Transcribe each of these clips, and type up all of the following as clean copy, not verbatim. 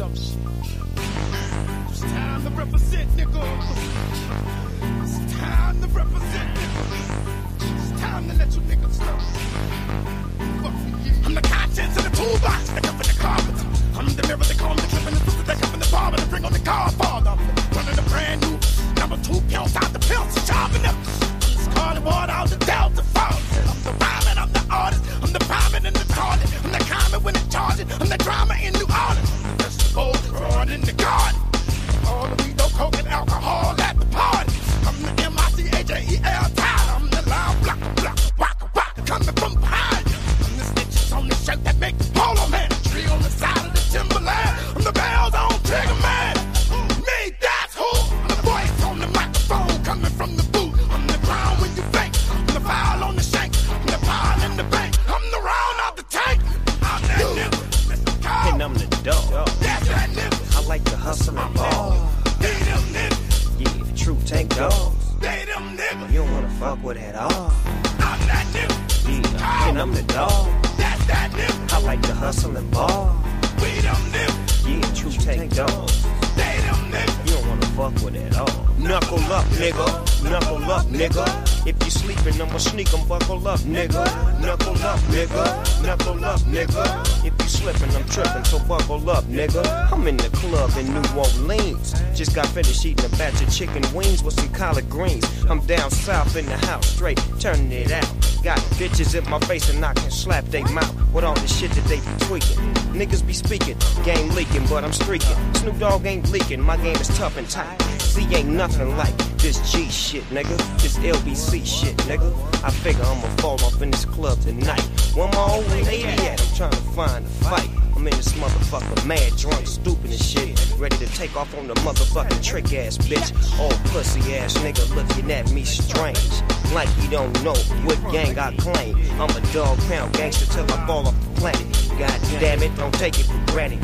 some shit. It's time to represent, nigga. It's time to represent, nigga. It's time to let you niggas know. I'm the contents of the toolbox, the cup in the carpenter. I'm the mirror, they call me the clip in the sister, they cup in the barber, they bring on the Godfather. I'm running a brand new number 2 pills out the pills, chopping up. I'm scarlet water out the Delta Falls. I'm the rhyming, I'm the artist, I'm the rhyming and the target. I'm the common when it's charging, I'm the drama in New Orleans. I'm the vegetable growing in the garden. All the weed, no coke and alcohol at the party. I'm the MICAJEL Tyler. I'm the loud block, waka, coming from behind you. I'm the stitches on the shirt that make the polo man. The tree on the side of the timberland. I'm the bells on trigger man. Me, that's who. I'm the voice on the microphone coming from the booth. I'm the ground when you think. I'm the file on the shank. I'm the pile in the bank. I'm the round out the tank. I'm that nigga. And I'm the dog. That's that nigga. I like to hustle and ball. They them niggas. Yeah, true tank dogs. They them niggas. You don't wanna fuck with at all. I'm that nigga. Yeah, and I'm the dog. That's that nigga. I like to hustle and ball. We them niggas. Yeah, true tank dogs. They them niggas. You don't wanna fuck with at all. Knuckle up, nigga. Knuckle up, nigga. If you sleeping, I'ma sneak 'em. Buckle up, nigga. Knuckle up, nigga. Knuckle up, nigga. If you slipping, I'm tripping, so buckle up, nigga. I'm in the club in New Orleans. Just got finished eating a batch of chicken wings with some collard greens. I'm down south in the house, straight turning it out. Got bitches in my face and I can slap they mouth with all the shit that they be tweaking. Niggas be speaking, game leaking, but I'm streaking. Snoop Dogg ain't leaking, my game is tough and tight. C ain't nothing like this G shit, nigga. This LBC shit, nigga. I figure I'ma fall off in this club tonight. Where my old lady at? I'm trying to find a fight. I'm in this motherfucker, mad, drunk, stupid and shit. Ready to take off on the motherfucking trick ass bitch. Old pussy ass nigga looking at me strange. Like he don't know what gang I claim. I'm a dog pound gangster till I fall off the planet. God damn it, don't take it for granted.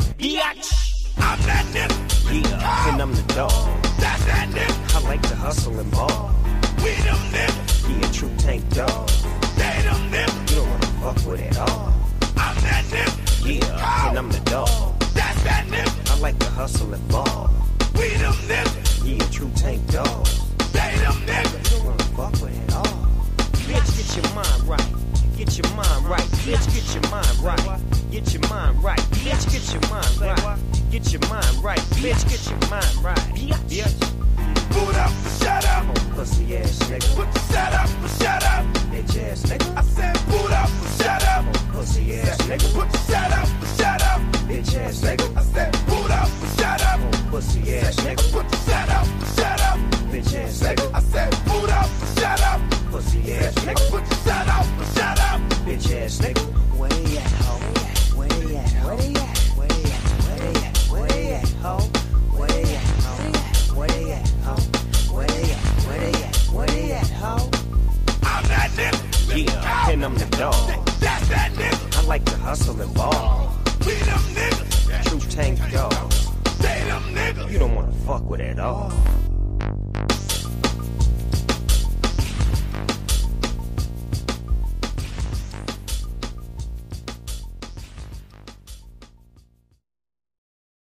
I'm that nigga. Yeah, and I'm the dog. That's that nigga. I like to hustle and ball. We them niggas. Yeah, true tank dog. They them niggas. You don't wanna fuck with at all. I'm that nigga. Yeah, and I'm the dog. That's that nigga. I like to hustle and ball. We them niggas. Yeah, true tank dog. They them niggas. You don't wanna fuck with at all. Bitch, get your mind right. Get your mind right. Bitch, get your mind right. Get your mind right. Bitch, get your mind right. Get your mind right. Bitch, get your mind right. Bitch. Boot up, shut up. Pussy ass nigga. Put the set up, shut up. Bitch ass nigga. I said boot up, shut up. Pussy ass nigga. Put the set up, shut up. Bitch ass nigga. I said boot up, shut up. Pussy ass nigga. Put the set up, shut up. Bitch ass nigga. I said boot up, shut up. Pussy ass nigga. Put the set up, shut up. Bitch ass nigga. Where they at, ho? Where they at, ho? Where they at? Where they at? Where they at? Where they at, ho? Where they at, ho? Where they at, ho? Where they at? Where they at? Where they at, ho? I'm that nigga. Yeah, and I'm the dog. That's that nigga. I like to hustle and ball. We them niggas. True tank dog. They them niggas. You don't wanna fuck with at all.